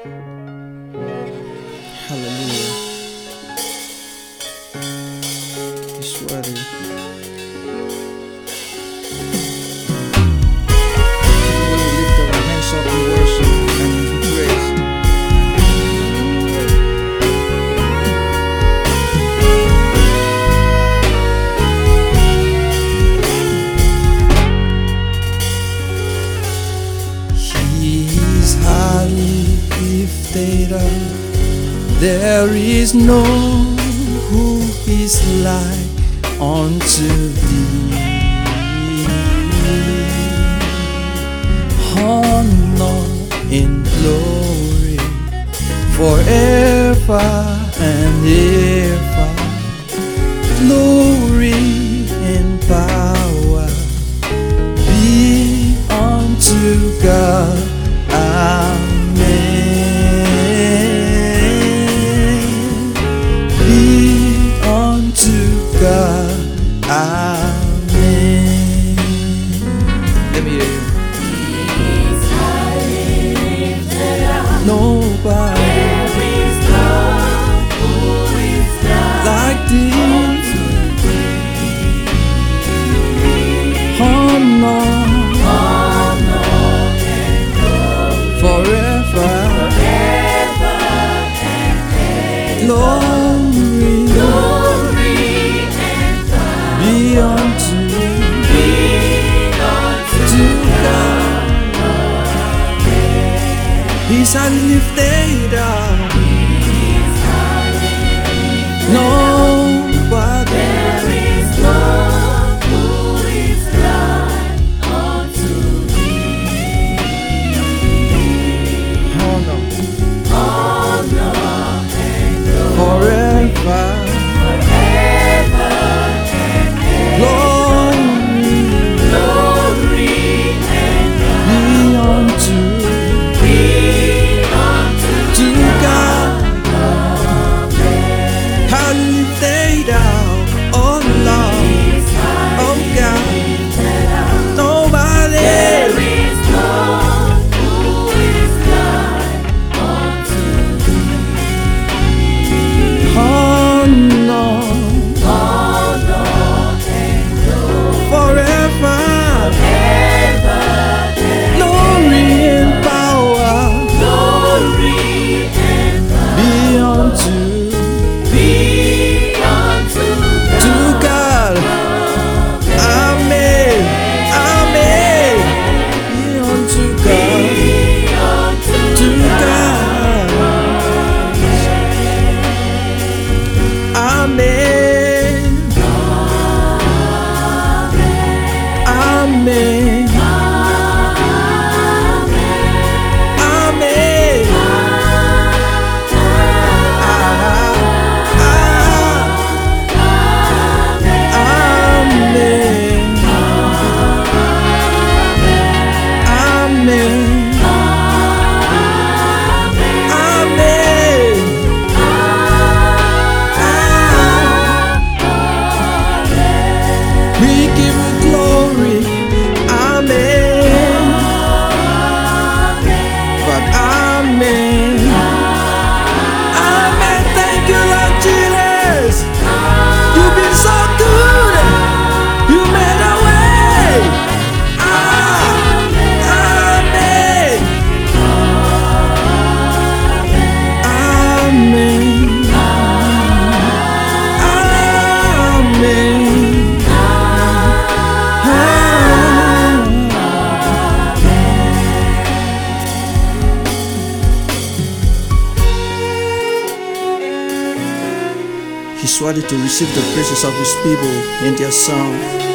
Hallelujah. He's worthy. When we lift our hands up in worship and in praise, He is highly lifted up. There is no who is like unto thee. Honor and glory forever and ever. Glory and power be unto God. Amen. Be unto God. Amen. Let me hear you. He's highly lifted up. Nobody There is none who is like thee. unto thee. Honor Honor and glory forever. forever and ever. Glory Glory and power be unto be unto God. He's highly lifted up. He's highly lifted up. Nobody There is none who is like unto thee. honor Honor and glory forever. forever and ever. Glory Glory and be unto be unto God. Highly lifted up. Oh Lord, He's oh highly God. lifted up. Nobody There is none who is like unto thee. honor Honor and glory forever. forever and Glory and power glory and be unto be unto to God. Amen. Amen. Be unto God. To God. Amen. Amen. Amen. Amen. Amen. Amen. We give you glory. Amen. But amen. Amen. Thank you, Lord Jesus. You've been so good. You made a way. Amen. Amen. Amen. He's worthy to receive the praises of his people in their song.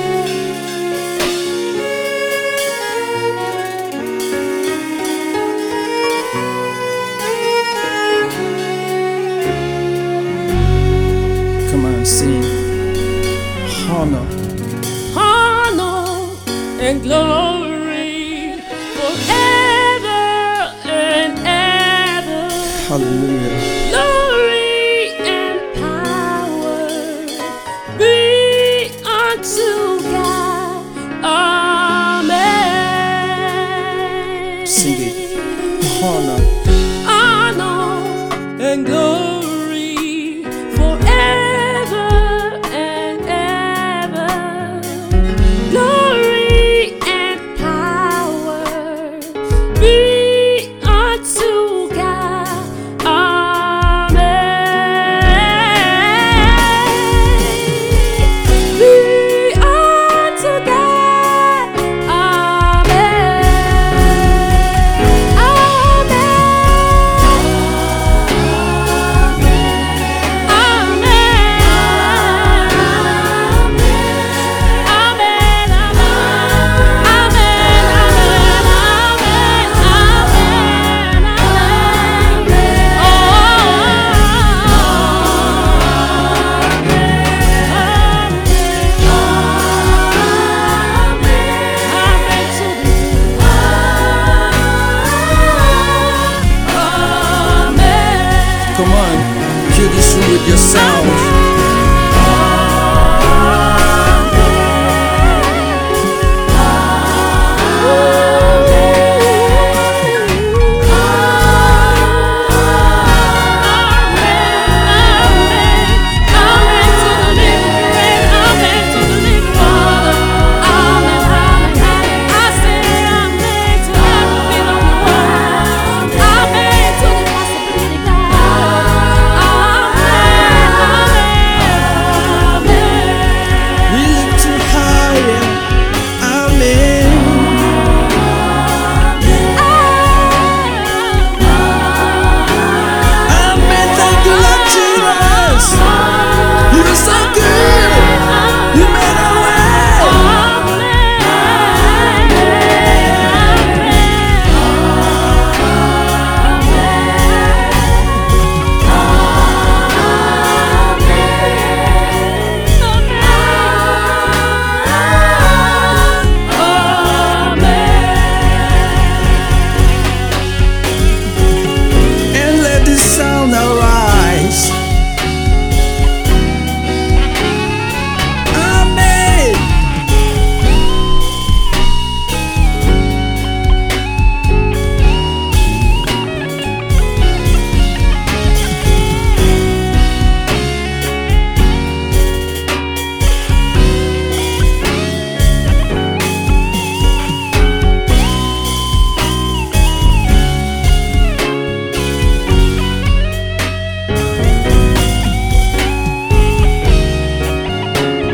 Come on, sing. Honor honor and glory forever and ever. Hallelujah. Glory and power be unto God. Amen. Sing it. Honor Honor and glory forever and ever. Glory and power be unto God. Amen. Be unto God. Amen. Come on, fill this room with your sound.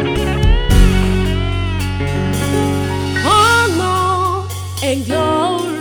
And glory